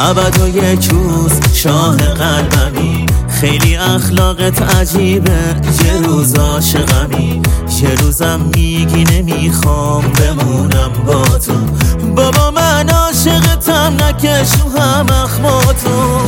ابد و یک روز شاه قلبمی. خیلی اخلاقت عجیبه، یه روز عاشقمی، یه روزم میگی نمیخوام بمونم با تو. بابا من عاشقتم، نکش رو هم اخماتو.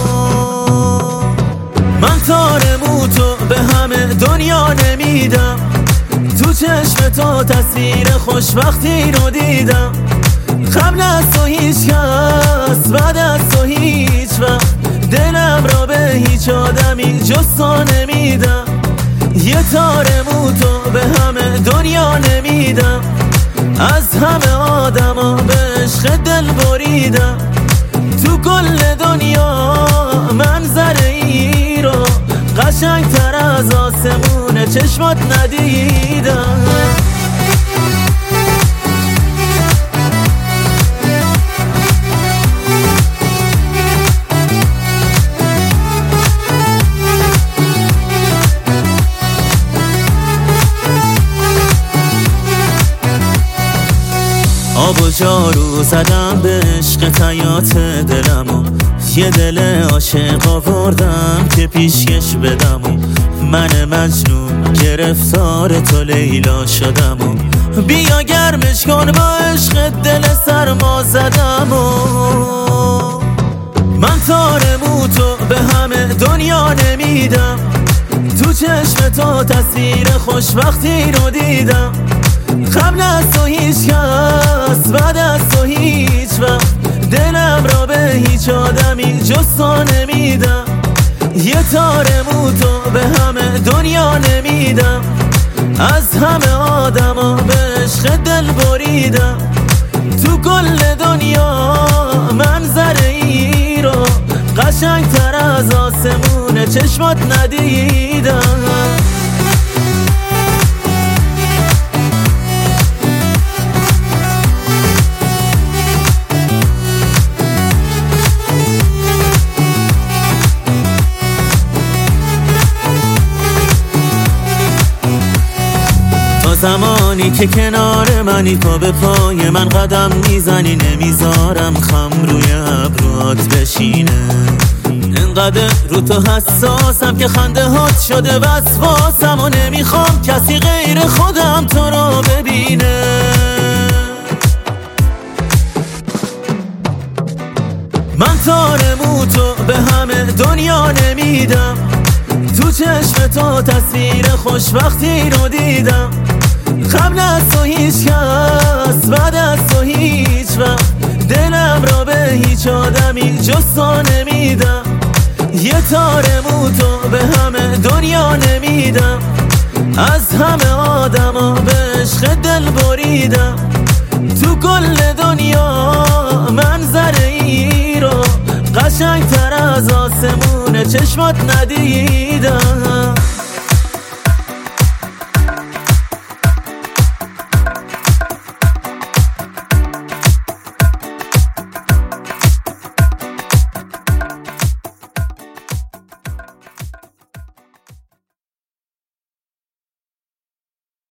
من تار موتو به همه دنیا نمیدم، تو چشم تو تصویر خوشبختی رو دیدم. قبل از تو هیچ کس، بعد از تو هیچ وقت دلم را به هیچ آدمی جز تو نمیدم. یه تار موتو به همه دنیا نمیدم، از همه آدما به عشق دل بریدم. تو کل دنیا منظره ای رو قشنگ تر از آسمون چشمات ندیدم. آب و جارو زدم به عشق حیات دلمو، یه دل عاشق آوردم که پیشکش بدم. من مجنون گرفتار تو لیلا شدم. بیا گرمش کن با عشق دل سرما زدم. من تار موتو به همه دنیا نمیدم، تو چشم تو تصویر خوشبختی رو دیدم. قبل از تو هیچ کس، بعد از تو هیچ وقت دلم را به هیچ آدمی جز تو نمیدم. یه تار موتو به همه دنیا نمیدم، از همه آدما به عشق دل بریدم. تو کل دنیا منظره ای رو قشنگ تر از آسمون چشمات ندیدم. زمانی که کنار منی، پا به پای من قدم میزنی، نمیذارم خم روی ابروات بشینه. انقدر رو تو حساسم که خنده هات شده وسواسم و نمیخوام کسی غیر خودم تو رو ببینه. من تار موتو به همه دنیا نمیدم، تو چشم تو تصویر خوشبختی رو دیدم. قبل از تو هیچ کس، بعد از تو هیچ وقت دلم را به هیچ آدمی جز تو نمیدم. یه تار موتو به همه دنیا نمیدم، از همه آدما به عشق دل بریدم. تو کل دنیا منظره ای رو قشنگ تر از آسمون چشمات ندیدم.